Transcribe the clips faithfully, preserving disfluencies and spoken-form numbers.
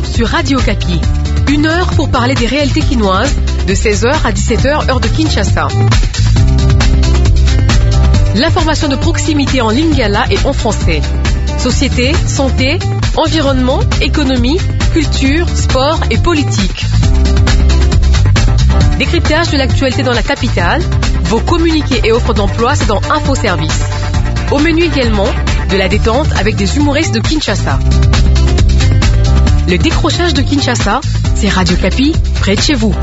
jours sur Radio Kapi. Une heure pour parler des réalités quinoises, de seize heures à dix-sept heures, heure de Kinshasa. L'information de proximité en lingala et en français. Société, santé, environnement, économie, culture, sport et politique. Décryptage de l'actualité dans la capitale. Vos communiqués et offres d'emploi, c'est dans Info Service. Au menu également, de la détente avec des humoristes de Kinshasa. Le décrochage de Kinshasa, c'est Radio Kapi, près de chez vous.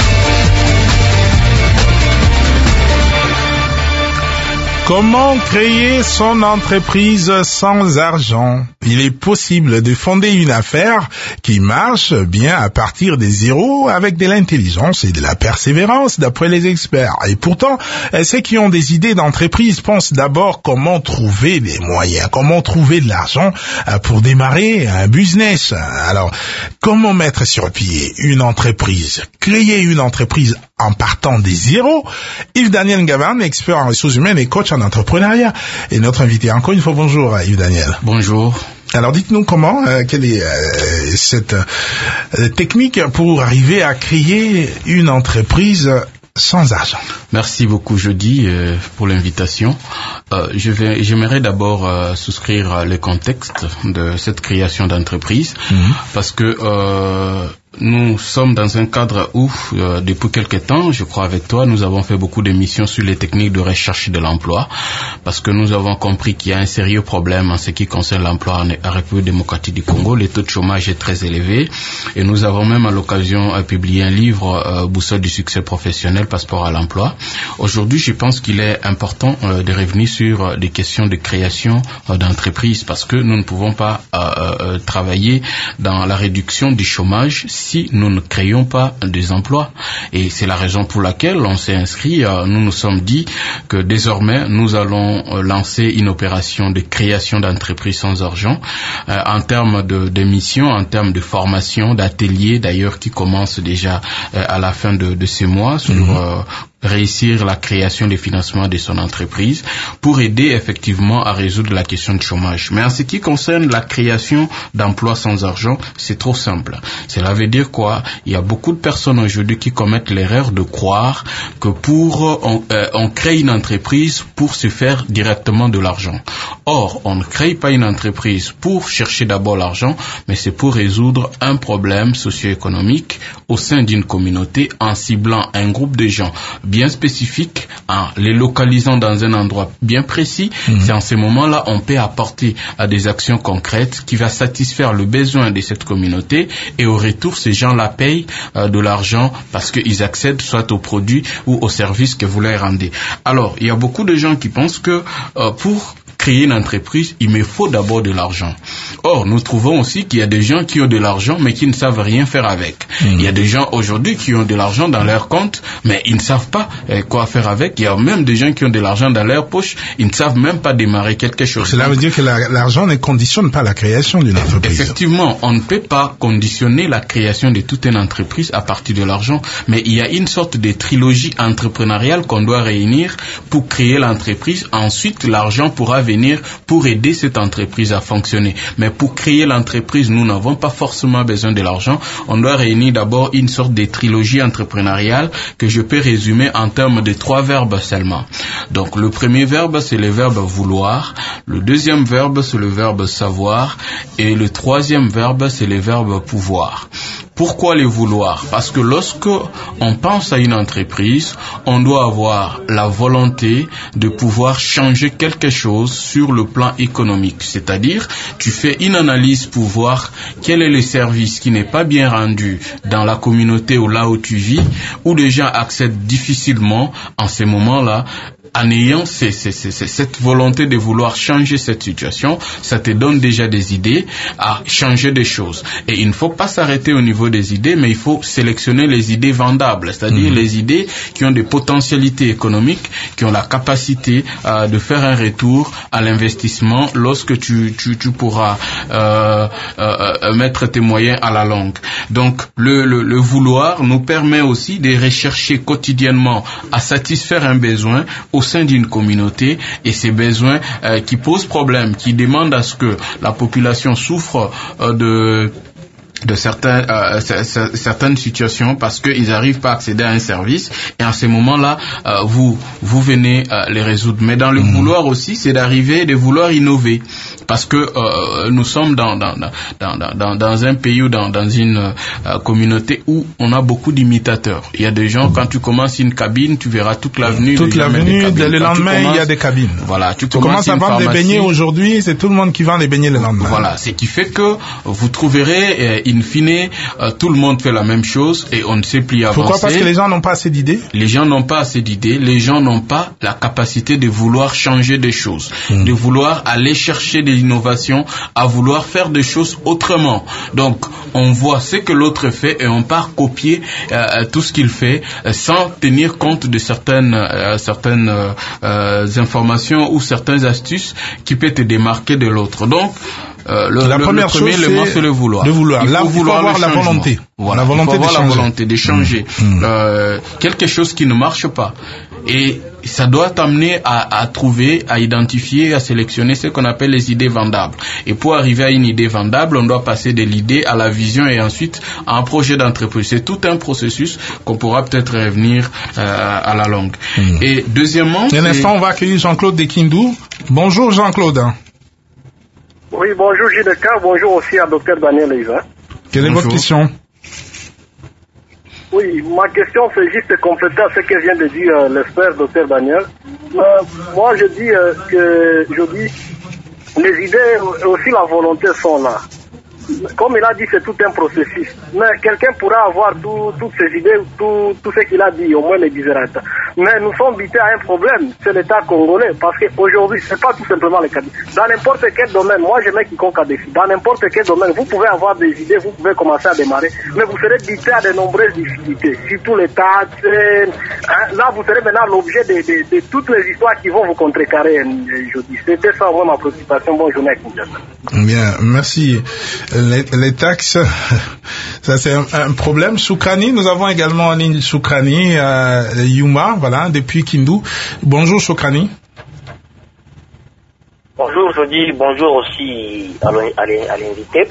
Comment créer son entreprise sans argent? Il est possible de fonder une affaire qui marche bien à partir des zéros avec de l'intelligence et de la persévérance d'après les experts. Et pourtant, ceux qui ont des idées d'entreprise pensent d'abord comment trouver des moyens, comment trouver de l'argent pour démarrer un business. Alors, comment mettre sur pied une entreprise? Créer une entreprise en partant des zéros? Yves-Daniel Ngavan, expert en ressources humaines et coach en entrepreneuriat, est notre invité. Encore une fois, bonjour Yves-Daniel. Bonjour. Alors dites-nous comment, euh, quelle est euh, cette euh, technique pour arriver à créer une entreprise sans argent. Merci beaucoup, Jody, euh, pour l'invitation. Euh, je vais, j'aimerais d'abord euh, souscrire le contexte de cette création d'entreprise, mmh. parce que euh, nous sommes dans un cadre où, euh, depuis quelque temps, je crois avec toi, nous avons fait beaucoup d'émissions sur les techniques de recherche de l'emploi, parce que nous avons compris qu'il y a un sérieux problème en ce qui concerne l'emploi en République démocratique du Congo. Le taux de chômage est très élevé, et nous avons même à l'occasion euh, publié un livre, euh, Boussole du succès professionnel, passeport à l'emploi. Aujourd'hui, je pense qu'il est important euh, de revenir sur euh, des questions de création euh, d'entreprise, parce que nous ne pouvons pas euh, euh, travailler dans la réduction du chômage si nous ne créons pas des emplois. Et c'est la raison pour laquelle on s'est inscrit, euh, nous nous sommes dit que désormais nous allons euh, lancer une opération de création d'entreprise sans argent, euh, en termes de, de missions, en termes de formation, d'ateliers d'ailleurs qui commencent déjà euh, à la fin de, de ce mois sur mmh. euh, réussir la création des financements de son entreprise pour aider effectivement à résoudre la question du chômage. Mais en ce qui concerne la création d'emplois sans argent, c'est trop simple. Cela veut dire quoi? Il y a beaucoup de personnes aujourd'hui qui commettent l'erreur de croire que pour on, euh, on crée une entreprise pour se faire directement de l'argent. Or, on ne crée pas une entreprise pour chercher d'abord l'argent, mais c'est pour résoudre un problème socio-économique au sein d'une communauté en ciblant un groupe de gens bien spécifique, en les localisant dans un endroit bien précis. Mmh. C'est en ce moment-là on peut apporter à des actions concrètes qui va satisfaire le besoin de cette communauté, et au retour ces gens-là payent euh, de l'argent parce qu'ils accèdent soit aux produits ou aux services que vous leur rendez. Alors il y a beaucoup de gens qui pensent que euh, pour créer une entreprise, il me faut d'abord de l'argent. Or, nous trouvons aussi qu'il y a des gens qui ont de l'argent, mais qui ne savent rien faire avec. Mmh. Il y a des gens aujourd'hui qui ont de l'argent dans leur compte, mais ils ne savent pas euh, quoi faire avec. Il y a même des gens qui ont de l'argent dans leur poche, ils ne savent même pas démarrer quelque chose. Cela veut dire que la, l'argent ne conditionne pas la création d'une entreprise. Effectivement, on ne peut pas conditionner la création de toute une entreprise à partir de l'argent, mais il y a une sorte de trilogie entrepreneuriale qu'on doit réunir pour créer l'entreprise. Ensuite, l'argent pourra venir pour aider cette entreprise à fonctionner. Mais pour créer l'entreprise, nous n'avons pas forcément besoin de l'argent. On doit réunir d'abord une sorte de trilogie entrepreneuriale que je peux résumer en termes de trois verbes seulement. Donc le premier verbe, c'est le verbe vouloir. Le deuxième verbe, c'est le verbe savoir. Et le troisième verbe, c'est le verbe pouvoir. Pourquoi le vouloir? Parce que lorsque on pense à une entreprise, on doit avoir la volonté de pouvoir changer quelque chose sur le plan économique. C'est-à-dire, tu fais une analyse pour voir quel est le service qui n'est pas bien rendu dans la communauté ou là où tu vis, où les gens accèdent difficilement en ces moments-là. En ayant ces, ces, ces, cette volonté de vouloir changer cette situation, ça te donne déjà des idées à changer des choses. Et il ne faut pas s'arrêter au niveau des idées, mais il faut sélectionner les idées vendables, c'est-à-dire mmh. les idées qui ont des potentialités économiques, qui ont la capacité euh, de faire un retour à l'investissement lorsque tu, tu, tu pourras euh, euh, mettre tes moyens à la longue. Donc, le, le, le vouloir nous permet aussi de rechercher quotidiennement à satisfaire un besoin au sein d'une communauté, et ces besoins euh, qui posent problème, qui demandent à ce que la population souffre euh, de de certains, euh, c- c- certaines situations parce qu'ils n'arrivent pas à accéder à un service et en ces moments-là, euh, vous vous venez euh, les résoudre. Mais dans le mmh. vouloir aussi, c'est d'arriver, de vouloir innover parce que euh, nous sommes dans dans, dans dans dans dans un pays ou dans dans une euh, communauté où on a beaucoup d'imitateurs. Il y a des gens, quand tu commences une cabine, tu verras toute l'avenue. Toute l'avenue, le lendemain, il y a des cabines. Voilà, tu, tu commences à vendre des beignets aujourd'hui, c'est tout le monde qui vend des beignets le lendemain. Voilà, ce qui fait que vous trouverez, euh, in fine, euh, tout le monde fait la même chose et on ne sait plus avancer. Pourquoi? Parce que les gens n'ont pas assez d'idées. Les gens n'ont pas assez d'idées, les gens n'ont pas la capacité de vouloir changer des choses, mmh. de vouloir aller chercher des innovations, à vouloir faire des choses autrement. Donc, on voit ce que l'autre fait et on part copier euh, tout ce qu'il fait euh, sans tenir compte de certaines euh, certaines euh, euh, informations ou certaines astuces qui peuvent te démarquer de l'autre. Donc, Euh, le, la le, première le premier chose, élément, c'est le vouloir. De vouloir. Il faut, Là, vouloir il faut avoir la volonté. Voilà. La volonté il faut avoir d'échanger. la volonté d'échanger. Mmh. Euh, quelque chose qui ne marche pas. Et ça doit t'amener à, à trouver, à identifier, à sélectionner ce qu'on appelle les idées vendables. Et pour arriver à une idée vendable, on doit passer de l'idée à la vision et ensuite à un projet d'entreprise. C'est tout un processus qu'on pourra peut-être revenir euh, à la longue. Mmh. Et deuxièmement... Un instant, on va accueillir Jean-Claude Dekindou. Bonjour Jean-Claude. Oui, bonjour Gilles Decamps, bonjour aussi à docteur Daniel Leyva. Quelle est bonjour. votre question? Oui, ma question c'est juste compléter à ce que vient de dire euh, l'expert docteur Daniel. Euh, moi je dis euh, que je dis les idées et aussi la volonté sont là. Comme il a dit, c'est tout un processus. Mais quelqu'un pourra avoir tout, toutes ces idées, tout, tout ce qu'il a dit, au moins les différentes. Mais nous sommes bités à un problème, c'est l'État congolais. Parce qu'aujourd'hui, c'est pas tout simplement les cabines. Dans n'importe quel domaine, moi je mets quiconque à défi. Dans n'importe quel domaine, vous pouvez avoir des idées, vous pouvez commencer à démarrer. Mais vous serez bité à de nombreuses difficultés. Surtout les taxes. Hein, là, vous serez maintenant l'objet de, de, de toutes les histoires qui vont vous contrecarrer. Je dis, c'était ça, moi, ma préoccupation. Bonne journée. Bien, merci. Les, les taxes, ça c'est un, un problème. Soukrani, nous avons également en ligne Soukrani, euh, Yuma, voilà, depuis Kindu. Bonjour Soukrani. Bonjour, je dis bonjour aussi à l'invité.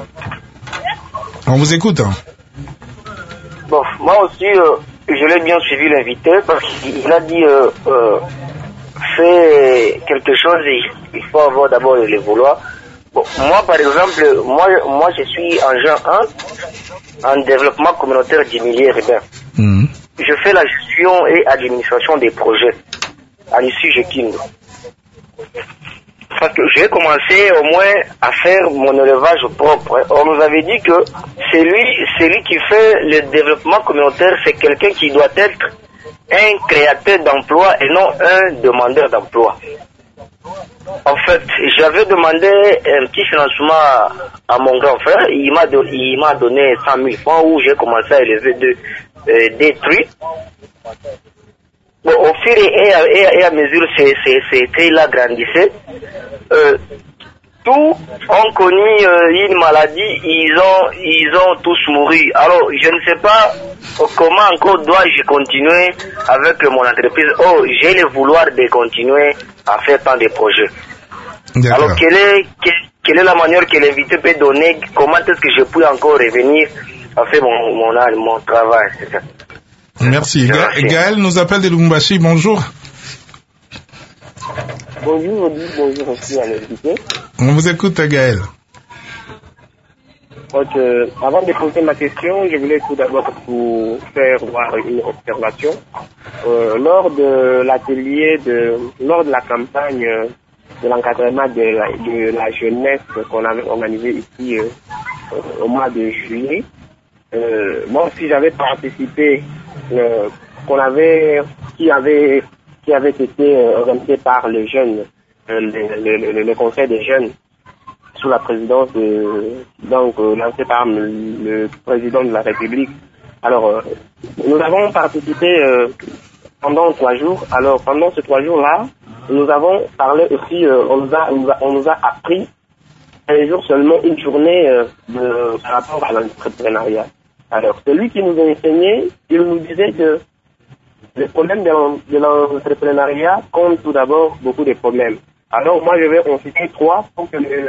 On vous écoute. Hein. Bon, moi aussi, euh, je l'ai bien suivi l'invité parce qu'il a dit euh, euh, fait quelque chose et il faut avoir d'abord le vouloir. Bon, moi, par exemple, moi, moi, je suis en Jean un, en développement communautaire du milieu urbain. Mmh. Je fais la gestion et administration des projets. À l'issue, je quitte. Parce que j'ai commencé au moins à faire mon élevage propre. On nous avait dit que celui, celui qui fait le développement communautaire, c'est quelqu'un qui doit être un créateur d'emploi et non un demandeur d'emploi. En fait, j'avais demandé un petit financement à mon grand frère. Il m'a do- il m'a donné cent mille francs où j'ai commencé à élever de, euh, des truies. Bon, au fur et à, et à, et à mesure ces, ces, ces truies-là grandissaient, euh, tous ont connu euh, une maladie, ils ont, ils ont tous mouru. Alors, je ne sais pas comment encore dois-je continuer avec mon entreprise. Oh, j'ai le vouloir de continuer à faire tant de projets. D'accord. Alors, quelle est, quelle, quelle est la manière que l'invité peut donner? Comment est-ce que je peux encore revenir à faire mon, mon, mon travail? C'est ça. Merci. Ga- Gaël nous appelle de Lubumbashi. Bonjour. Bonjour, bonjour aussi à l'invité. On vous écoute, Gaël. Donc, euh, avant de poser ma question, je voulais tout d'abord vous faire voir une observation. Euh, lors de l'atelier, de, lors de la campagne de l'encadrement de la, de la jeunesse qu'on avait organisé ici euh, au mois de juillet, euh, moi aussi j'avais participé, euh, qu'on avait, qui avait, qui avait été organisé par les jeunes, euh, le, le, le, le conseil des jeunes, sous la présidence de, donc, euh, lancée par le, le président de la République. Alors, euh, nous avons participé euh, pendant trois jours. Alors, pendant ces trois jours-là, nous avons parlé aussi, euh, on, nous a, on, nous a, on nous a appris un jour seulement une journée euh, de, par rapport à l'entrepreneuriat. Alors, celui qui nous a enseigné, il nous disait que le problème de, de l'entrepreneuriat compte tout d'abord beaucoup de problèmes. Alors, moi, je vais en citer trois pour que le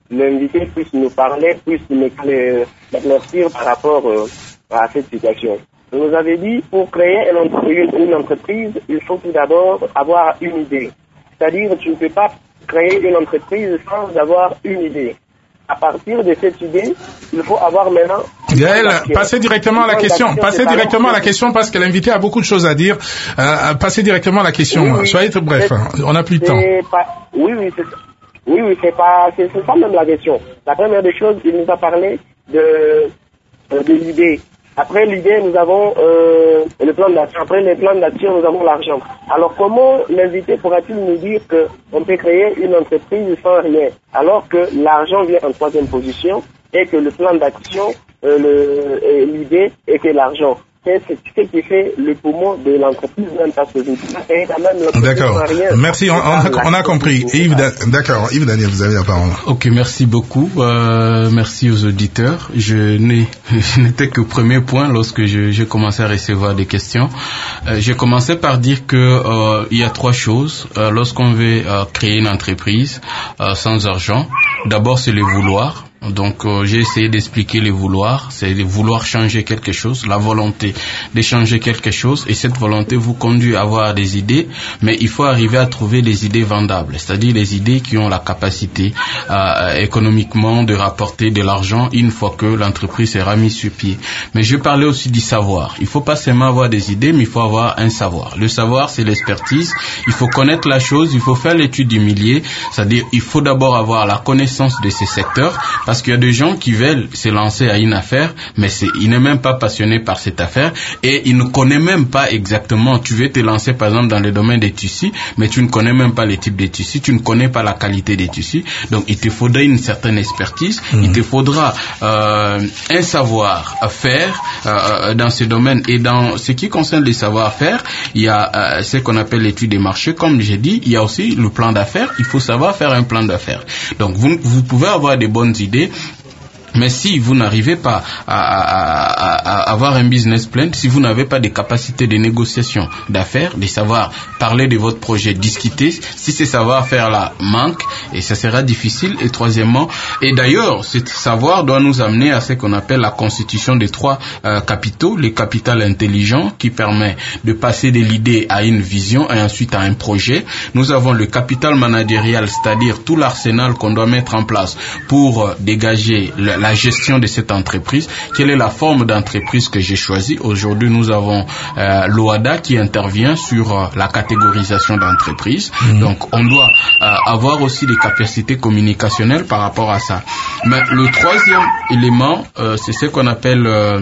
l'invité puisse nous parler, puisse nous éclaircir par rapport euh, à cette situation. Vous nous avez dit, pour créer une, une entreprise, il faut tout d'abord avoir une idée. C'est-à-dire, tu ne peux pas créer une entreprise sans avoir une idée. À partir de cette idée, il faut avoir maintenant... Gaël, passez directement à la question. Passez directement à la question parce que l'invité a beaucoup de choses à dire. Euh, passez directement à la question. Oui, oui. Soyez tout bref. On n'a plus de temps. Pas, oui, oui, c'est ça. Oui, oui, c'est pas, c'est, c'est ça même la question. La première des choses, il nous a parlé de, de l'idée. Après l'idée, nous avons euh, le plan d'action. Après le plan d'action, nous avons l'argent. Alors comment l'invité pourra-t-il nous dire qu'on peut créer une entreprise sans rien, alors que l'argent vient en troisième position et que le plan d'action, euh, le, et l'idée et que l'argent. C'est ce qui fait le poumon de l'entreprise, même parce que c'est quand même... D'accord. Merci, on, on, a, on a compris. Yves, d'accord. Yves Daniel, vous avez la parole. Ok, merci beaucoup. Euh, merci aux auditeurs. Je, n'ai, je n'étais que premier point lorsque je, j'ai commencé à recevoir des questions. Euh, j'ai commencé par dire que euh, il y a trois choses. Euh, lorsqu'on veut euh, créer une entreprise euh, sans argent, d'abord c'est le vouloir. Donc euh, j'ai essayé d'expliquer le vouloir, c'est le vouloir changer quelque chose, la volonté de changer quelque chose, et cette volonté vous conduit à avoir des idées, mais il faut arriver à trouver des idées vendables, c'est-à-dire les idées qui ont la capacité euh, économiquement de rapporter de l'argent une fois que l'entreprise sera mise sur pied. Mais je parlais aussi du savoir. Il faut pas seulement avoir des idées, mais il faut avoir un savoir. Le savoir, c'est l'expertise. Il faut connaître la chose, il faut faire l'étude du milieu, c'est-à-dire il faut d'abord avoir la connaissance de ces secteurs. Parce qu'il y a des gens qui veulent se lancer à une affaire, mais c'est, il n'est même pas passionné par cette affaire et il ne connaît même pas exactement. Tu veux te lancer par exemple dans le domaine des tissus, mais tu ne connais même pas les types de tissus, tu ne connais pas la qualité des tissus. Donc il te faudra une certaine expertise, mmh. il te faudra euh, un savoir-faire euh, dans ce domaine. Et dans ce qui concerne les savoir-faire, il y a euh, ce qu'on appelle l'étude des marchés. Comme j'ai dit, il y a aussi le plan d'affaires. Il faut savoir faire un plan d'affaires. Donc vous, vous pouvez avoir des bonnes idées. Mais si vous n'arrivez pas à, à, à, à avoir un business plan, si vous n'avez pas de capacité de négociation d'affaires, de savoir parler de votre projet, discuter, si ces savoir-faire-là manquent, et ça sera difficile. Et troisièmement, et d'ailleurs, ce savoir doit nous amener à ce qu'on appelle la constitution des trois euh, capitaux, le capital intelligent qui permet de passer de l'idée à une vision et ensuite à un projet. Nous avons le capital managérial, c'est-à-dire tout l'arsenal qu'on doit mettre en place pour euh, dégager le, la gestion de cette entreprise. Quelle est la forme d'entreprise que j'ai choisie? Aujourd'hui, nous avons euh, l'O A D A qui intervient sur euh, la catégorisation d'entreprise. Mmh. Donc, on doit euh, avoir aussi des capacités communicationnelles par rapport à ça. Mais le troisième élément, euh, c'est ce qu'on appelle euh,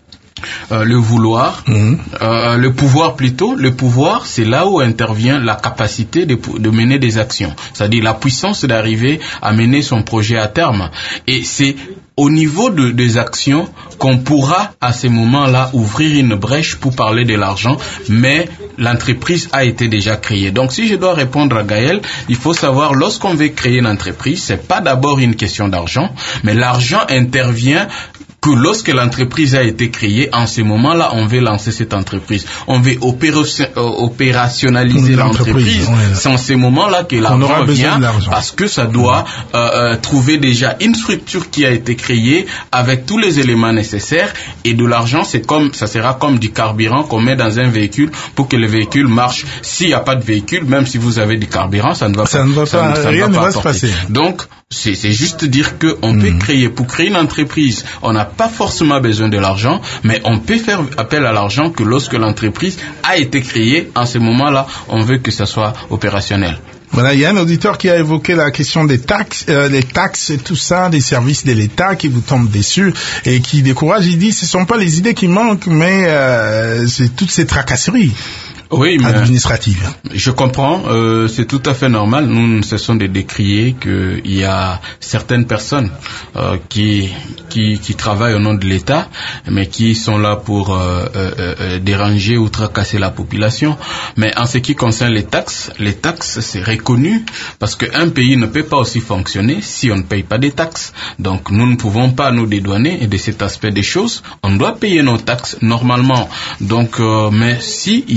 Euh, le vouloir, mmh. euh, le pouvoir plutôt. Le pouvoir, c'est là où intervient la capacité de, de mener des actions, c'est-à-dire la puissance d'arriver à mener son projet à terme. Et c'est au niveau de, des actions qu'on pourra à ces moments-là ouvrir une brèche pour parler de l'argent, mais l'entreprise a été déjà créée. Donc si je dois répondre à Gaël, il faut savoir, lorsqu'on veut créer une entreprise, c'est pas d'abord une question d'argent, mais l'argent intervient que lorsque l'entreprise a été créée, en ce moment-là, on veut lancer cette entreprise. On veut opération, euh, opérationnaliser l'entreprise. Ouais. C'est en ce moment-là que l'argent vient, parce que ça doit euh, euh, trouver déjà une structure qui a été créée avec tous les éléments nécessaires. Et de l'argent, c'est comme, ça sera comme du carburant qu'on met dans un véhicule pour que le véhicule marche. S'il n'y a pas de véhicule, même si vous avez du carburant, ça ne va ça pas, ne va ça pas, ne, ça rien ne va ne pas va se passer. Donc, c'est, c'est juste dire que on mmh. peut créer, pour créer une entreprise, on n'a pas forcément besoin de l'argent, mais on peut faire appel à l'argent que lorsque l'entreprise a été créée, en ce moment-là, on veut que ça soit opérationnel. Voilà, il y a un auditeur qui a évoqué la question des taxes, euh, les taxes et tout ça, des services de l'État qui vous tombent dessus et qui décourage. Il dit, ce sont pas les idées qui manquent, mais euh, c'est toutes ces tracasseries. Oui, mais administrative. Je comprends, euh, c'est tout à fait normal. Nous ne cessons de décrier qu'il y a certaines personnes euh, qui, qui qui travaillent au nom de l'État, mais qui sont là pour euh, euh, euh, déranger ou tracasser la population. Mais en ce qui concerne les taxes, les taxes c'est reconnu parce qu'un pays ne peut pas aussi fonctionner si on ne paye pas des taxes. Donc nous ne pouvons pas nous dédouaner de cet aspect des choses. On doit payer nos taxes normalement. Donc, euh, mais si il y a la traque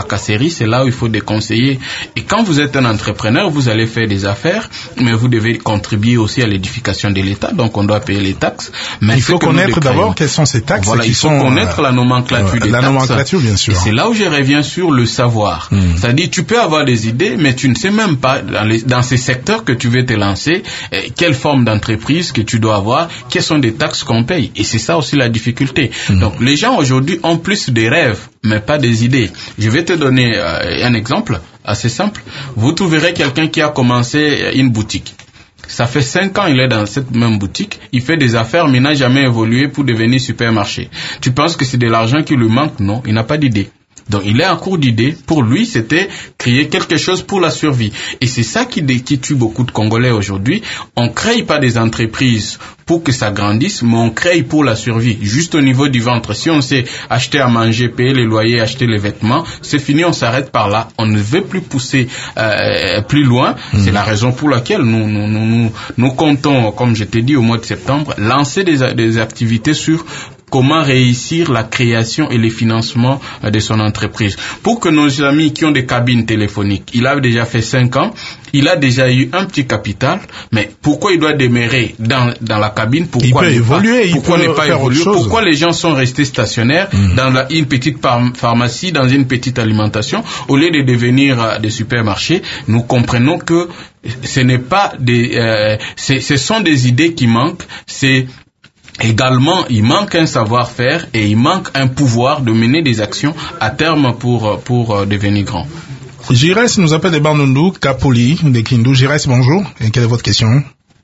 tracasseries, c'est là où il faut déconseiller. Et quand vous êtes un entrepreneur, vous allez faire des affaires, mais vous devez contribuer aussi à l'édification de l'État, donc on doit payer les taxes. Mais il faut connaître d'abord quelles sont ces taxes. Voilà, qui il faut sont, connaître euh, la nomenclature euh, des la taxes. nomenclature, bien sûr. Et c'est là où je reviens sur le savoir. Mmh. C'est-à-dire, tu peux avoir des idées, mais tu ne sais même pas, dans, les, dans ces secteurs que tu veux te lancer, eh, quelle forme d'entreprise que tu dois avoir, quelles sont des taxes qu'on paye. Et c'est ça aussi la difficulté. Mmh. Donc, les gens aujourd'hui ont plus des rêves, mais pas des idées. Je vais te donner euh, un exemple assez simple. Vous trouverez quelqu'un qui a commencé une boutique. Ça fait cinq ans, il est dans cette même boutique. Il fait des affaires, mais il n'a jamais évolué pour devenir supermarché. Tu penses que c'est de l'argent qui lui manque? Non, il n'a pas d'idée. Donc, il est en cours d'idée. Pour lui, c'était créer quelque chose pour la survie. Et c'est ça qui, qui tue beaucoup de Congolais aujourd'hui. On crée pas des entreprises pour que ça grandisse, mais on crée pour la survie. Juste au niveau du ventre. Si on sait acheter à manger, payer les loyers, acheter les vêtements, c'est fini, on s'arrête par là. On ne veut plus pousser euh, plus loin. Mmh. C'est la raison pour laquelle nous, nous, nous, nous, nous comptons, comme je t'ai dit, au mois de septembre, lancer des, des activités sur comment réussir la création et le financement de son entreprise. Pour que nos amis qui ont des cabines téléphoniques, il a déjà fait cinq ans, il a déjà eu un petit capital, mais pourquoi il doit demeurer dans, dans la cabine? Pourquoi il peut évoluer, pourquoi il ne pas évoluer? Pourquoi les gens sont restés stationnaires mmh. dans la, une petite pharmacie, dans une petite alimentation, au lieu de devenir euh, des supermarchés? Nous comprenons que ce n'est pas des, euh, ce sont des idées qui manquent, c'est également, il manque un savoir-faire et il manque un pouvoir de mener des actions à terme pour, pour devenir grand. Jires nous appelle de Bandundu, Kapoli de Kindu. Jires, bonjour. Et quelle est votre question?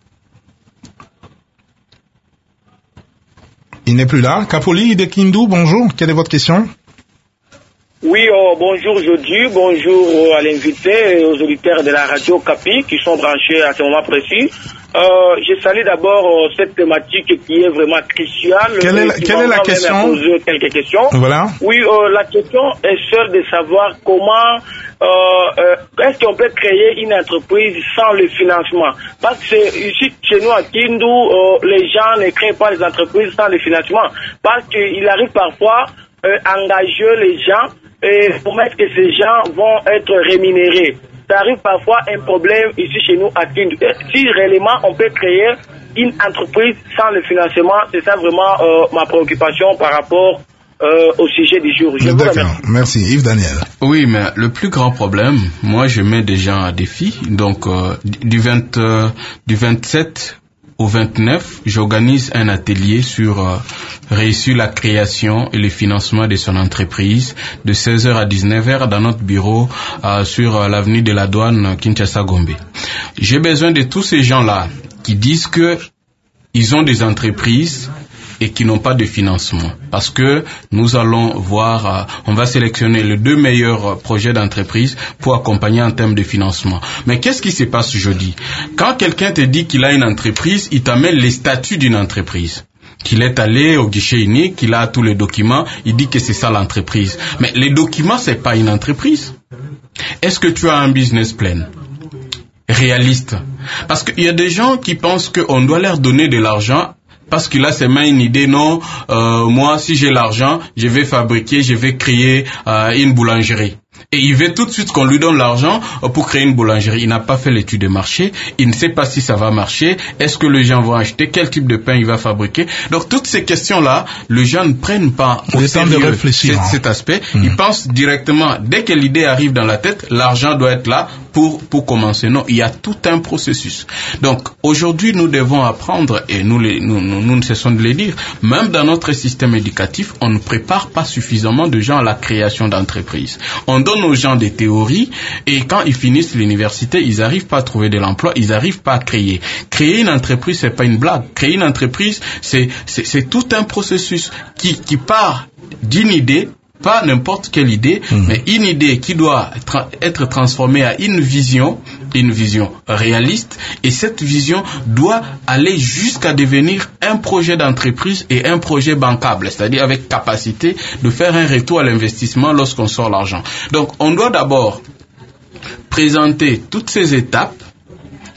Il n'est plus là. Kapoli de Kindu, bonjour. Quelle est votre question? Oui, oh, bonjour Jody, bonjour euh, à l'invité et aux auditeurs de la radio Capi qui sont branchés à ce moment précis. Euh, je salue d'abord euh, cette thématique qui est vraiment cruciale. Quelle est la, quelle est la question? Poser quelques questions. Voilà. Oui, euh, la question est celle de savoir comment euh, euh, est-ce qu'on peut créer une entreprise sans le financement. Parce que ici, chez nous à Kindu, euh, les gens ne créent pas les entreprises sans le financement. Parce qu'il arrive parfois euh, engager les gens et promettre que ces gens vont être rémunérés. Ça arrive parfois un problème ici chez nous à Kindu. Si réellement on peut créer une entreprise sans le financement, c'est ça vraiment euh, ma préoccupation par rapport euh, au sujet du jour. Je D'accord, merci. Yves Daniel. Oui, mais le plus grand problème, moi je mets des gens à défi. Donc euh, du, vingt, euh, du vingt-sept au vingt-neuf, j'organise un atelier sur euh, réussir la création et le financement de son entreprise de seize heures à dix-neuf heures dans notre bureau euh, sur euh, l'avenue de la Douane Kinshasa-Gombe. J'ai besoin de tous ces gens-là qui disent que ils ont des entreprises et qui n'ont pas de financement. Parce que nous allons voir, euh, on va sélectionner les deux meilleurs projets d'entreprise pour accompagner en termes de financement. Mais qu'est-ce qui se passe jeudi? Quand quelqu'un te dit qu'il a une entreprise, il t'amène les statuts d'une entreprise. Qu'il est allé au guichet unique, qu'il a tous les documents, il dit que c'est ça l'entreprise. Mais les documents, c'est pas une entreprise. Est-ce que tu as un business plan réaliste? Parce qu'il y a des gens qui pensent qu'on doit leur donner de l'argent parce qu'il a seulement une idée, non, euh, moi, si j'ai l'argent, je vais fabriquer, je vais créer euh, une boulangerie. Et il veut tout de suite qu'on lui donne l'argent pour créer une boulangerie. Il n'a pas fait l'étude de marché. Il ne sait pas si ça va marcher. Est-ce que les gens vont acheter? Quel type de pain il va fabriquer? Donc, toutes ces questions-là, les gens ne prennent pas au sérieux de réfléchir, cet, cet aspect. Mmh. Ils pensent directement, dès que l'idée arrive dans la tête, l'argent doit être là pour, pour commencer. Non, il y a tout un processus. Donc, aujourd'hui, nous devons apprendre, et nous, les, nous, nous, nous ne cessons de le dire, même dans notre système éducatif, on ne prépare pas suffisamment de gens à la création d'entreprises. On donne aux gens des théories et quand ils finissent l'université, ils n'arrivent pas à trouver de l'emploi, ils n'arrivent pas à créer. Créer une entreprise, c'est pas une blague. Créer une entreprise, c'est, c'est, c'est tout un processus qui, qui part d'une idée, pas n'importe quelle idée, mmh. mais une idée qui doit tra- être transformée à une vision, une vision réaliste, et cette vision doit aller jusqu'à devenir un projet d'entreprise et un projet bancable, c'est-à-dire avec capacité de faire un retour à l'investissement lorsqu'on sort l'argent. Donc, on doit d'abord présenter toutes ces étapes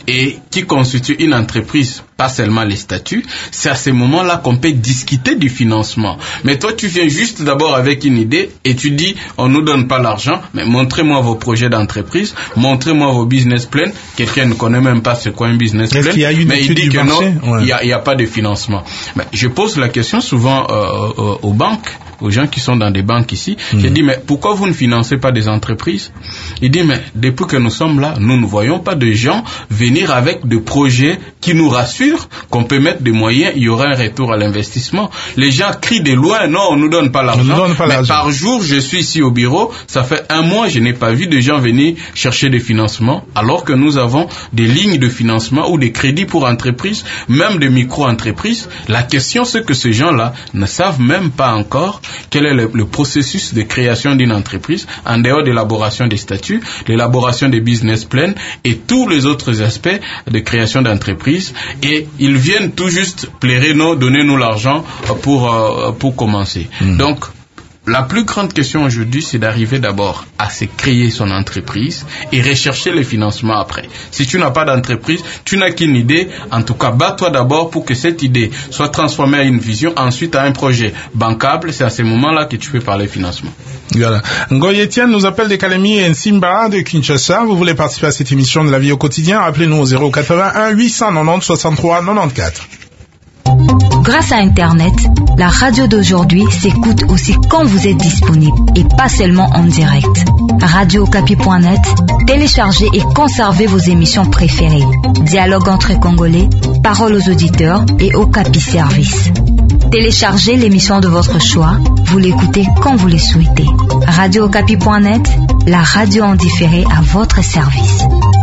et qui constitue une entreprise, pas seulement les statuts, c'est à ce moment-là qu'on peut discuter du financement. Mais toi, tu viens juste d'abord avec une idée et tu dis, on nous donne pas l'argent, mais montrez-moi vos projets d'entreprise, montrez-moi vos business plans. Quelqu'un ne connaît même pas ce qu'est un business plan, mais il dit que non, il ouais. n'y a, a pas de financement. Mais je pose la question souvent euh, euh, aux banques, aux gens qui sont dans des banques ici, mmh. je dis, mais pourquoi vous ne financez pas des entreprises? Il dit, mais depuis que nous sommes là, nous ne voyons pas de gens venir avec des projets qui nous rassurent qu'on peut mettre des moyens, il y aura un retour à l'investissement. Les gens crient de loin, non, on ne nous donne pas l'argent. Mais l'argent. Par jour, je suis ici au bureau, ça fait un mois, je n'ai pas vu de gens venir chercher des financements, alors que nous avons des lignes de financement ou des crédits pour entreprises, même des micro-entreprises. La question, c'est que ces gens-là ne savent même pas encore quel est le, le processus de création d'une entreprise, en dehors de l'élaboration des statuts, l'élaboration des business plans et tous les autres aspects de création d'entreprise. Et ils viennent tout juste plairer nous, donner nous l'argent pour, euh, pour commencer. Mmh. Donc, la plus grande question aujourd'hui, c'est d'arriver d'abord à se créer son entreprise et rechercher le financement après. Si tu n'as pas d'entreprise, tu n'as qu'une idée, en tout cas, bats-toi d'abord pour que cette idée soit transformée à une vision, ensuite à un projet bancable. C'est à ce moment-là que tu peux parler financement. Voilà. Ngoy Etienne nous appelle de Kalemi et Nsimba de Kinshasa. Vous voulez participer à cette émission de la vie au quotidien? Appelez-nous au zéro quatre-vingt-un huit cent quatre-vingt-dix soixante-trois quatre-vingt-quatorze. Grâce à Internet, la radio d'aujourd'hui s'écoute aussi quand vous êtes disponible et pas seulement en direct. radio okapi point net, téléchargez et conservez vos émissions préférées. Dialogue entre Congolais, paroles aux auditeurs et Okapi Service. Téléchargez l'émission de votre choix, vous l'écoutez quand vous le souhaitez. radio okapi point net, la radio en différé à votre service.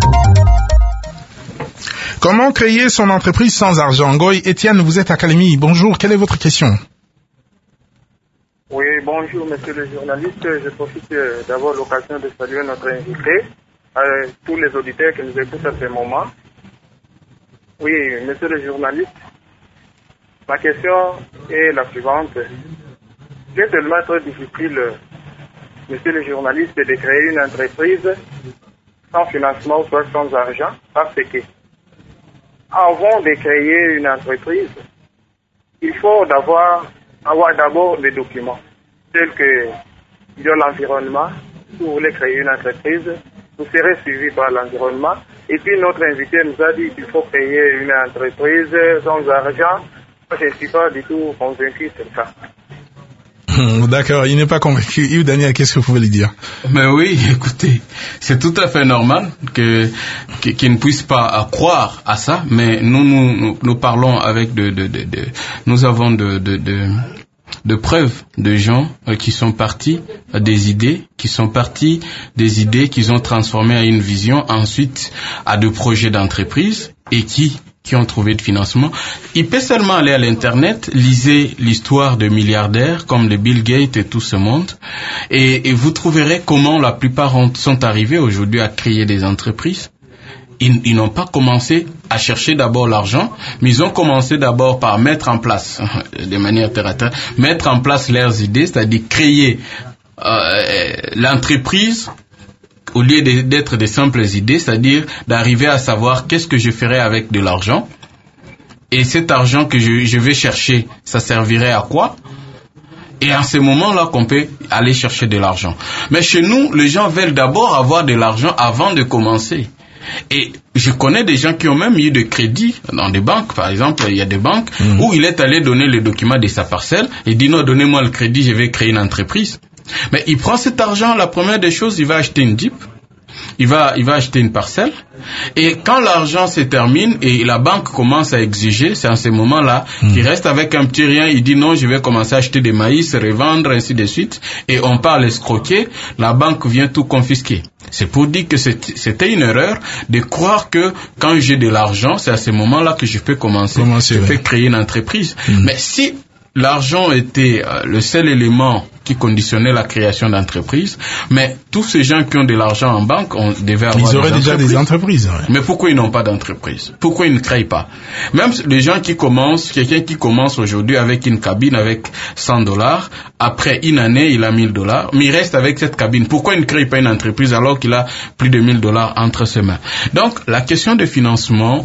Comment créer son entreprise sans argent? Ngoy Etienne, vous êtes à Kalemi. Bonjour, quelle est votre question? Oui, bonjour, monsieur le journaliste. Je profite d'avoir l'occasion de saluer notre invité, euh, tous les auditeurs qui nous écoutent à ce moment. Oui, monsieur le journaliste, ma question est la suivante. C'est tellement très difficile, monsieur le journaliste, de créer une entreprise sans financement ou soit sans argent, parce que avant de créer une entreprise, il faut d'abord avoir d'abord des documents, tels que il y a l'environnement. Si vous voulez créer une entreprise, vous serez suivi par l'environnement. Et puis notre invité nous a dit qu'il faut créer une entreprise sans argent. Moi, je ne suis pas du tout convaincu de ça. D'accord, il n'est pas convaincu. Yves Daniel, qu'est-ce que vous pouvez lui dire? Mais oui, écoutez, c'est tout à fait normal que qu'il ne puisse pas croire à ça, mais nous nous nous, nous parlons avec de, de, de, de nous avons de de, de de preuves de gens qui sont partis des idées, qui sont partis des idées qu'ils ont transformées à une vision, ensuite à des projets d'entreprise et qui qui ont trouvé de financement. Il peut seulement aller à l'internet, lisez l'histoire de milliardaires comme les Bill Gates et tout ce monde, et, et vous trouverez comment la plupart ont, sont arrivés aujourd'hui à créer des entreprises. Ils, ils n'ont pas commencé à chercher d'abord l'argent, mais ils ont commencé d'abord par mettre en place, de manière terre à terre, mettre en place leurs idées, c'est-à-dire créer euh, l'entreprise au lieu d'être des simples idées, c'est-à-dire d'arriver à savoir qu'est-ce que je ferais avec de l'argent, et cet argent que je, je vais chercher, ça servirait à quoi? Et à ce moment-là qu'on peut aller chercher de l'argent. Mais chez nous, les gens veulent d'abord avoir de l'argent avant de commencer. Et je connais des gens qui ont même eu de crédits dans des banques, par exemple, il y a des banques mmh. où il est allé donner le document de sa parcelle et dit non, donnez-moi le crédit, je vais créer une entreprise. Mais il prend cet argent, la première des choses, il va acheter une Jeep, il va, il va acheter une parcelle, et quand l'argent se termine et la banque commence à exiger, c'est en ce moment-là mmh. qu'il reste avec un petit rien, il dit non, je vais commencer à acheter des maïs, revendre, ainsi de suite, et on part l'escroquer, la banque vient tout confisquer. C'est pour dire que c'était une erreur de croire que quand j'ai de l'argent, c'est à ce moment-là que je peux commencer, commencer je ouais. peux créer une entreprise. Mmh. Mais si l'argent était euh, le seul élément qui conditionnait la création d'entreprises, mais tous ces gens qui ont de l'argent en banque, on devait avoir Ils auraient des déjà des entreprises. Ouais. Mais pourquoi ils n'ont pas d'entreprise? Pourquoi ils ne créent pas? Même les gens qui commencent, quelqu'un qui commence aujourd'hui avec une cabine avec cent dollars, après une année, il a mille dollars, mais il reste avec cette cabine. Pourquoi il ne crée pas une entreprise alors qu'il a plus de mille dollars entre ses mains? Donc, la question de financement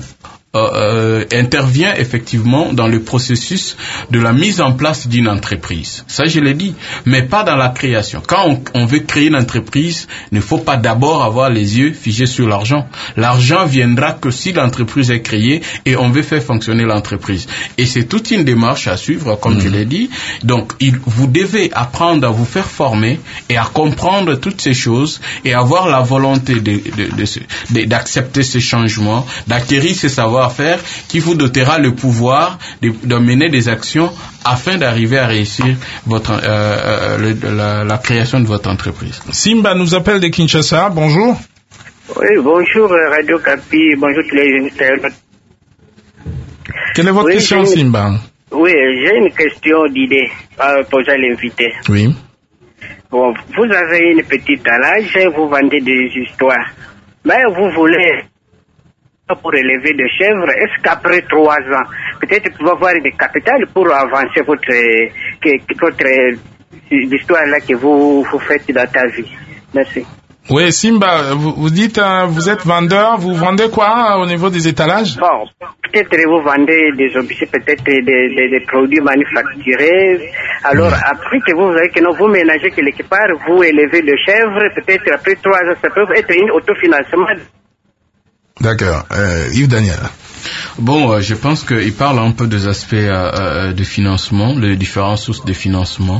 Euh, euh, intervient effectivement dans le processus de la mise en place d'une entreprise. Ça, je l'ai dit, mais pas dans la création. Quand on, on veut créer une entreprise, il ne faut pas d'abord avoir les yeux figés sur l'argent. L'argent viendra que si l'entreprise est créée et on veut faire fonctionner l'entreprise. Et c'est toute une démarche à suivre, comme mmh. je l'ai dit. Donc, il, vous devez apprendre à vous faire former et à comprendre toutes ces choses et avoir la volonté de, de, de, de, d'accepter ces changements, d'acquérir ces savoirs faire qui vous dotera le pouvoir de, de mener des actions afin d'arriver à réussir votre, euh, euh, le, la, la création de votre entreprise. Simba nous appelle de Kinshasa, bonjour. Oui, bonjour Radio Capi, bonjour tous les internautes. Quelle est votre oui, question, une... Simba? Oui, j'ai une question d'idée à poser à l'invité. Oui. Bon, vous avez une petite allage, vous vendez des histoires, mais vous voulez pour élever des chèvres, est-ce qu'après trois ans, peut-être vous pouvez avoir des capitales pour avancer votre, que, votre l'histoire là que vous, vous faites dans ta vie? Merci. Oui, Simba, vous, vous dites, euh, vous êtes vendeur, vous vendez quoi euh, au niveau des étalages? Bon, peut-être vous vendez des objets, peut-être des, des, des produits manufacturés. Alors, mmh. après que vous voyez que non, vous ménagez quelque part, vous élevez le chèvre, peut-être après trois ans, ça peut être un autofinancement. D'accord. Euh, Yves Daniel. Bon, euh, je pense qu'il parle un peu des aspects euh, de financement, les différentes sources de financement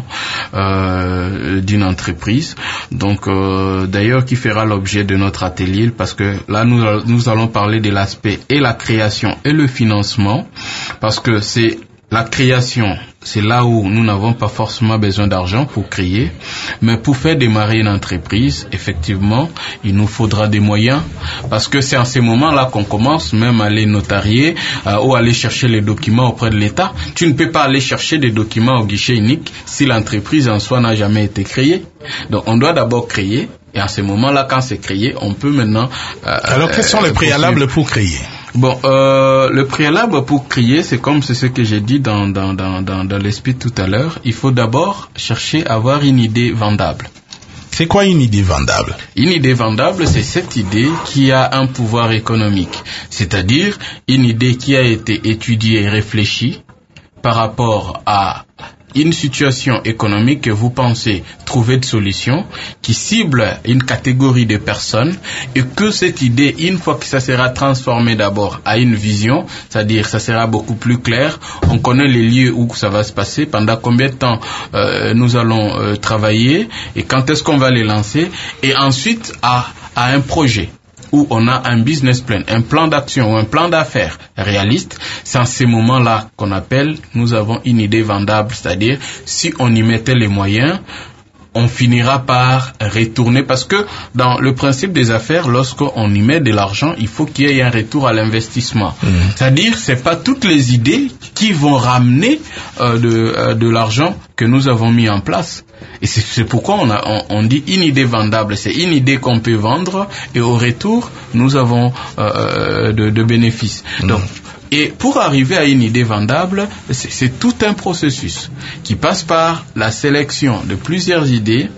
euh, d'une entreprise. Donc, euh, d'ailleurs, qui fera l'objet de notre atelier, parce que là, nous, nous allons parler de l'aspect et la création et le financement, parce que c'est la création, c'est là où nous n'avons pas forcément besoin d'argent pour créer, mais pour faire démarrer une entreprise, effectivement, il nous faudra des moyens, parce que c'est en ces moments-là qu'on commence même à aller notarier euh, ou aller chercher les documents auprès de l'État. Tu ne peux pas aller chercher des documents au guichet unique si l'entreprise en soi n'a jamais été créée. Donc, on doit d'abord créer, et à ce moment-là, quand c'est créé, on peut maintenant... Euh, Alors, quels sont les préalables pour créer ? Bon, euh, le préalable pour créer, c'est comme c'est ce que j'ai dit dans, dans, dans, dans, dans l'esprit tout à l'heure. Il faut d'abord chercher à avoir une idée vendable. C'est quoi une idée vendable? Une idée vendable, c'est cette idée qui a un pouvoir économique. C'est-à-dire une idée qui a été étudiée et réfléchie par rapport à une situation économique que vous pensez trouver de solution, qui cible une catégorie de personnes, et que cette idée, une fois que ça sera transformé d'abord à une vision, c'est-à-dire ça sera beaucoup plus clair, on connaît les lieux où ça va se passer, pendant combien de temps euh, nous allons euh, travailler, et quand est-ce qu'on va les lancer, et ensuite à, à un projet où on a un business plan, un plan d'action ou un plan d'affaires réaliste. C'est en ces moments-là qu'on appelle, nous avons une idée vendable, c'est-à-dire si on y mettait les moyens, on finira par retourner, parce que dans le principe des affaires, lorsqu'on y met de l'argent, il faut qu'il y ait un retour à l'investissement. Mmh. C'est-à-dire, c'est pas toutes les idées qui vont ramener euh, de, euh, de l'argent que nous avons mis en place. Et c'est, c'est pourquoi on, a, on, on dit une idée vendable. C'est une idée qu'on peut vendre et au retour, nous avons euh, de, de bénéfices. Mmh. Donc, et pour arriver à une idée vendable, c'est, c'est tout un processus qui passe par la sélection de plusieurs idées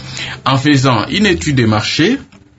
en faisant une étude des marchés.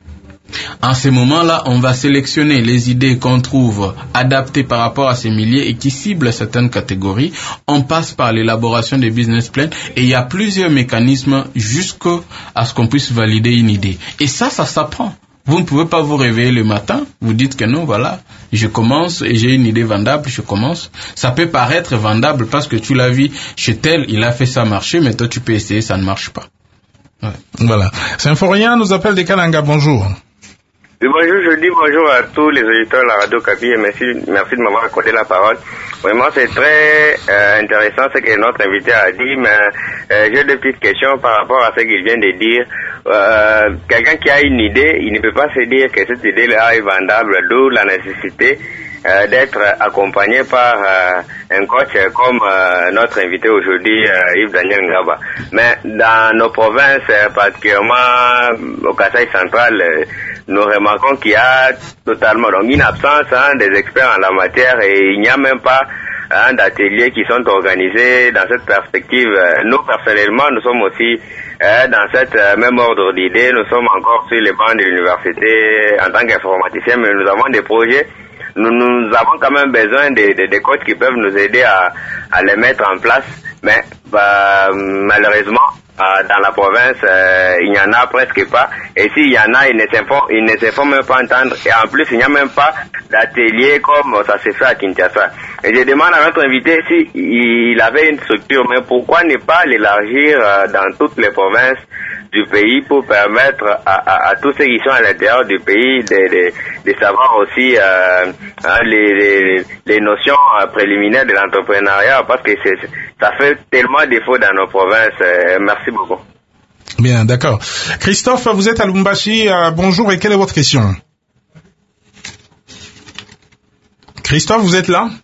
En ces moments-là, on va sélectionner les idées qu'on trouve adaptées par rapport à ces milliers et qui ciblent certaines catégories. On passe par l'élaboration des business plans et il y a plusieurs mécanismes jusqu'à ce qu'on puisse valider une idée. Et ça, ça s'apprend. Vous ne pouvez pas vous réveiller le matin, vous dites que non, voilà, je commence et j'ai une idée vendable, je commence. Ça peut paraître vendable parce que tu l'as vu chez tel, il a fait ça marcher, mais toi tu peux essayer, ça ne marche pas. Ouais. Voilà. Symphorien nous appelle des Kalanga, bonjour. Oui, bonjour, je dis bonjour à tous les auditeurs de la radio Capi et merci, merci de m'avoir accordé la parole. Vraiment, c'est très euh, intéressant ce que notre invité a dit, mais euh, j'ai deux petites questions par rapport à ce qu'il vient de dire. Euh, quelqu'un qui a une idée, il ne peut pas se dire que cette idée-là est vendable, d'où la nécessité euh, d'être accompagné par euh, un coach comme euh, notre invité aujourd'hui, euh, Yves Daniel Ngaba. Mais dans nos provinces, euh, particulièrement au Kasaï central, euh, nous remarquons qu'il y a totalement donc, une absence hein, des experts en la matière et il n'y a même pas hein, d'ateliers qui sont organisés dans cette perspective. Nous, personnellement, nous sommes aussi euh, dans cette euh, même ordre d'idées. Nous sommes encore sur les bancs de l'université en tant qu'informaticiens, mais nous avons des projets. Nous, nous avons quand même besoin de, de, de coachs qui peuvent nous aider à, à les mettre en place. Mais bah, malheureusement, euh, dans la province, euh, il n'y en a presque pas. Et s'il y en a, ils ne se font, ils ne se font même pas entendre. Et en plus, il n'y a même pas d'atelier comme ça se fait à Kinshasa. Et je demande à notre invité s'il avait une structure, mais pourquoi ne pas l'élargir euh, dans toutes les provinces du pays pour permettre à, à, à tous ceux qui sont à l'intérieur du pays de, de, de savoir aussi euh, hein, les, les, les notions euh, préliminaires de l'entrepreneuriat, parce que c'est, ça fait tellement défaut dans nos provinces. Euh, merci beaucoup. Bien, d'accord. Christophe, vous êtes à Lubumbashi. Euh, bonjour, et quelle est votre question? Christophe, vous êtes là?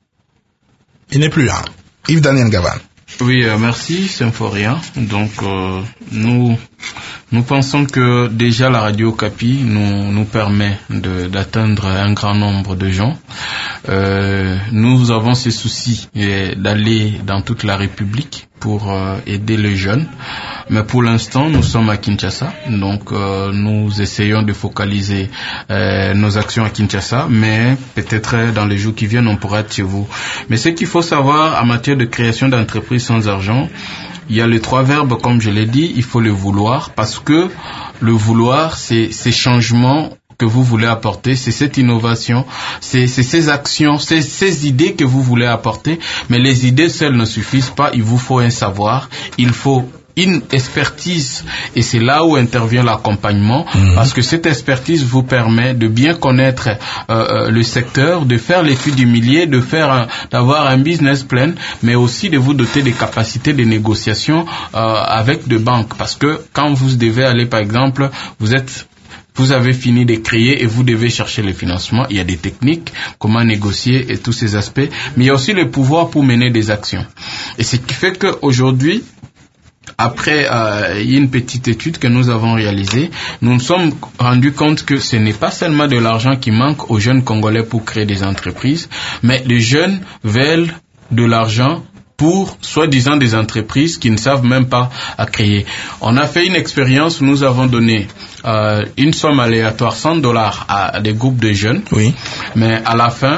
Il n'est plus là. Yves Daniel Ngaba. Oui, euh, merci, Symphoria. Donc, euh, nous nous pensons que déjà la Radio Okapi nous nous permet de, d'atteindre un grand nombre de gens. Euh, nous avons ces soucis eh, d'aller dans toute la République pour euh, aider les jeunes. Mais pour l'instant, nous sommes à Kinshasa, donc euh, nous essayons de focaliser euh, nos actions à Kinshasa, mais peut-être dans les jours qui viennent, on pourra être chez vous. Mais ce qu'il faut savoir en matière de création d'entreprises sans argent, il y a les trois verbes, comme je l'ai dit, il faut le vouloir, parce que le vouloir, c'est ces changements que vous voulez apporter, c'est cette innovation, c'est, c'est ces actions, c'est ces idées que vous voulez apporter, mais les idées seules ne suffisent pas, il vous faut un savoir, il faut une expertise, et c'est là où intervient l'accompagnement, mmh. parce que cette expertise vous permet de bien connaître euh, le secteur, de faire l'étude du milieu, de faire un, d'avoir un business plan, mais aussi de vous doter des capacités de négociation euh, avec des banques, parce que quand vous devez aller, par exemple, vous êtes vous avez fini de créer et vous devez chercher le financement. Il y a des techniques, comment négocier et tous ces aspects, mais il y a aussi le pouvoir pour mener des actions. Et ce qui fait qu'aujourd'hui, après euh, une petite étude que nous avons réalisée, nous nous sommes rendus compte que ce n'est pas seulement de l'argent qui manque aux jeunes Congolais pour créer des entreprises, mais les jeunes veulent de l'argent pour soi-disant des entreprises qui ne savent même pas à créer. On a fait une expérience où nous avons donné euh, une somme aléatoire, cent dollars à des groupes de jeunes, oui. Mais à la fin,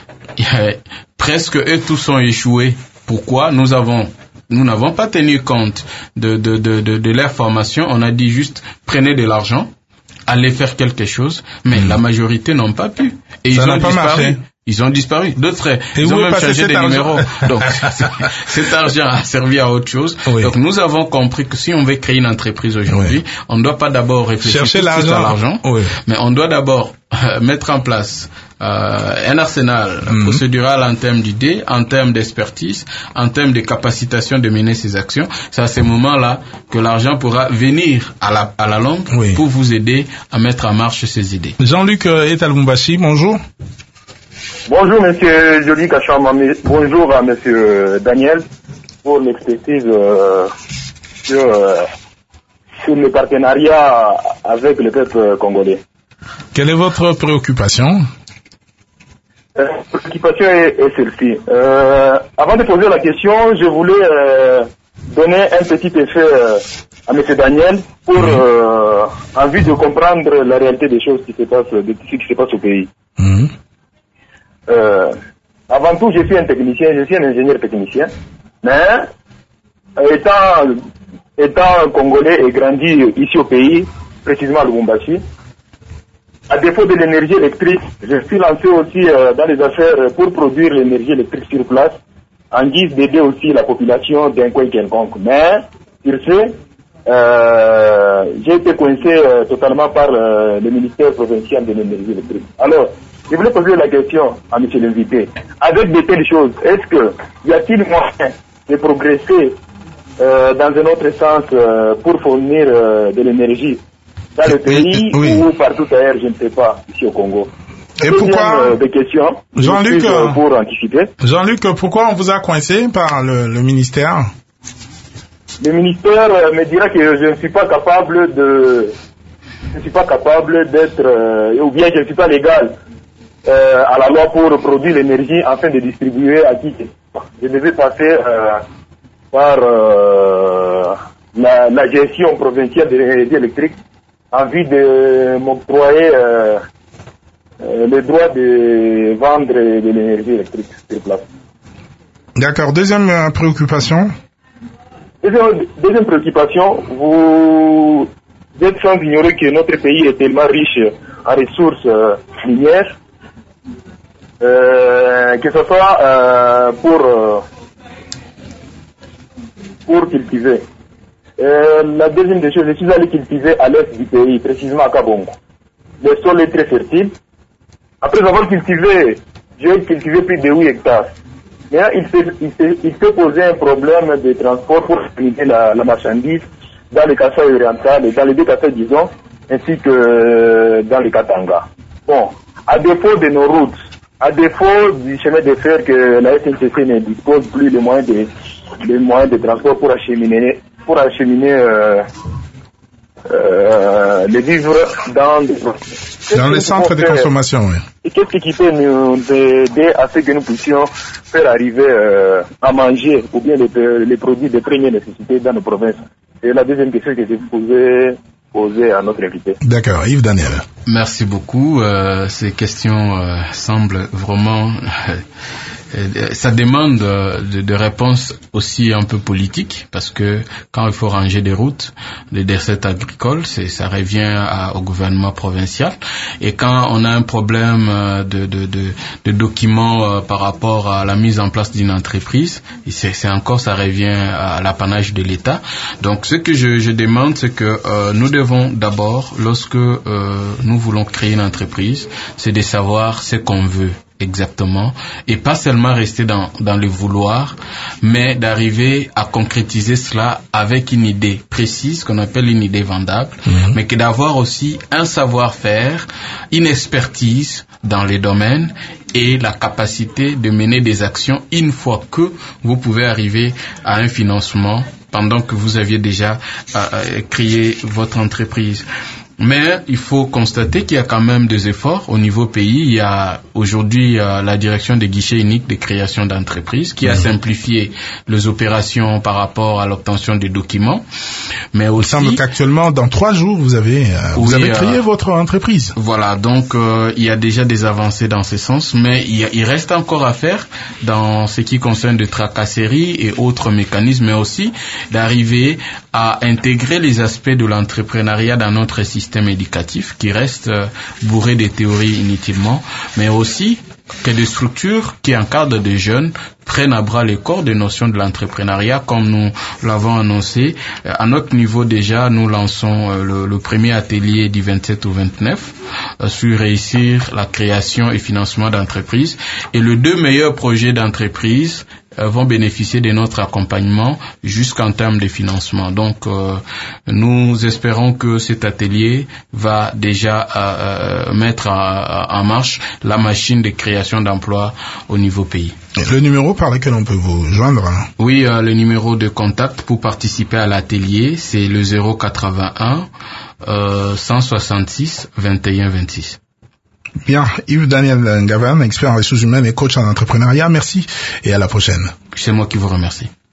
presque eux tous ont échoué. Pourquoi? Nous avons Nous n'avons pas tenu compte de, de, de, de, de leur formation. On a dit juste, prenez de l'argent, allez faire quelque chose, mais mmh. la majorité n'ont pas pu. Et ça ils n'a ont pas disparu. Marché. Ils ont disparu. D'autres, et ils ont même changé de numéros. Donc, cet argent a servi à autre chose. Oui. Donc, nous avons compris que si on veut créer une entreprise aujourd'hui, oui. on ne doit pas d'abord réfléchir chercher tout l'argent, à l'argent, oui. mais on doit d'abord euh, mettre en place euh, un arsenal mm-hmm. procédural en termes d'idées, en termes d'expertise, en termes de capacitation de mener ces actions. C'est à ces moments-là que l'argent pourra venir à la, à la longue oui. pour vous aider à mettre en marche ces idées. Jean-Luc est à Lubumbashi, bonjour. Bonjour Monsieur Joli Kachama, bonjour à Monsieur Daniel pour l'expertise euh, sur, euh, sur le partenariat avec le peuple congolais. Quelle est votre préoccupation? euh, La préoccupation est, est celle-ci. Euh, avant de poser la question, je voulais euh, donner un petit effet euh, à Monsieur Daniel pour mmh. euh, en vue de comprendre la réalité des choses qui se passent, de ce qui se passe au pays. Mmh. Euh, avant tout, je suis un technicien, je suis un ingénieur technicien, mais étant, étant congolais et grandi ici au pays, précisément à Lubumbashi, à défaut de l'énergie électrique, je suis lancé aussi euh, dans les affaires pour produire l'énergie électrique sur place, en guise d'aider aussi la population d'un coin quelconque. Mais, sur ce, euh, j'ai été coincé euh, totalement par euh, le ministère provincial de l'énergie électrique. Alors, je voulais poser la question à monsieur l'invité. Avec de telles choses, est-ce que y a-t-il moyen de progresser euh, dans un autre sens euh, pour fournir euh, de l'énergie dans le pays oui. ou partout ailleurs, je ne sais pas, ici au Congo? Et pourquoi euh, des questions Jean-Luc, euh, pour anticiper. Jean-Luc, pourquoi on vous a coincé par le, le ministère? Le ministère euh, me dira que je ne suis pas capable de, je ne suis pas capable d'être, euh, ou bien je ne suis pas légal euh, à la loi pour produire l'énergie afin de distribuer à qui. Je devais passer euh, par euh, la, la gestion provinciale de l'énergie électrique en vue de m'octroyer euh, euh, le droit de vendre de l'énergie électrique sur place. D'accord. Deuxième euh, préoccupation. Deuxième, deuxième préoccupation, vous êtes sans ignorer que notre pays est tellement riche en ressources euh, minières, euh, que ce soit euh, pour euh, pour cultiver. Euh, la deuxième des choses, je suis allé cultiver à l'est du pays, précisément à Kabongo. Le sol est très fertile. Après avoir cultivé, j'ai cultivé plus de huit hectares. Mais là, il s'est, il s'est, il s'est posé un problème de transport pour acheminer la, la marchandise dans les Kassai orientales, dans les deux Kassai, disons, ainsi que dans les Katanga. Bon, à défaut de nos routes, à défaut du chemin de fer que la S N C C ne dispose plus de moyens de, de moyens de transport pour acheminer, pour acheminer euh, euh, les vivres dans des... Dans les centres de consommation, oui. Et qu'est-ce qui peut nous aider à ce que nous puissions faire arriver euh, à manger ou bien les, les produits de première nécessité dans nos provinces? C'est la deuxième question que je posais poser à notre invité. D'accord, Yves Daniel. Merci beaucoup. Euh, ces questions euh, semblent vraiment... Euh, ça demande de, de réponses aussi un peu politiques, parce que quand il faut ranger des routes, des desserts agricoles, c'est, ça revient à, au gouvernement provincial. Et quand on a un problème de, de, de, de documents euh, par rapport à la mise en place d'une entreprise, c'est, c'est encore, ça revient à l'apanage de l'État. Donc ce que je, je demande, c'est que euh, nous devons d'abord, lorsque euh, nous voulons créer une entreprise, c'est de savoir ce qu'on veut exactement, et pas seulement rester dans, dans le vouloir, mais d'arriver à concrétiser cela avec une idée précise, qu'on appelle une idée vendable, mmh. mais que d'avoir aussi un savoir-faire, une expertise dans les domaines et la capacité de mener des actions une fois que vous pouvez arriver à un financement pendant que vous aviez déjà euh, créé votre entreprise. Mais il faut constater qu'il y a quand même des efforts au niveau pays. Il y a aujourd'hui euh, la direction des guichets uniques de création d'entreprises qui a mmh. simplifié les opérations par rapport à l'obtention des documents. Mais aussi, il semble qu'actuellement, dans trois jours, vous avez euh, oui, vous avez créé euh, votre entreprise. Voilà, donc euh, il y a déjà des avancées dans ce sens, mais il, y a, il reste encore à faire dans ce qui concerne de tracasseries et autres mécanismes, mais aussi d'arriver à intégrer les aspects de l'entrepreneuriat dans notre système éducatif qui reste euh, bourré de théories inutilement, mais aussi que des structures qui encadrent des jeunes prennent à bras le corps des notions de l'entrepreneuriat comme nous l'avons annoncé. Euh, à notre niveau déjà, nous lançons euh, le, le premier atelier du vingt-sept au vingt-neuf euh, sur réussir la création et financement d'entreprises, et les deux meilleurs projets d'entreprise vont bénéficier de notre accompagnement jusqu'en termes de financement. Donc, euh, nous espérons que cet atelier va déjà euh, mettre en marche la machine de création d'emplois au niveau pays. Le numéro par lequel on peut vous joindre? Oui, euh, le numéro de contact pour participer à l'atelier, c'est le zéro quatre-vingt-un euh, cent soixante-six vingt et un vingt-six. Bien, Yves Daniel Ngavan, expert en ressources humaines et coach en entrepreneuriat, merci et à la prochaine. C'est moi qui vous remercie.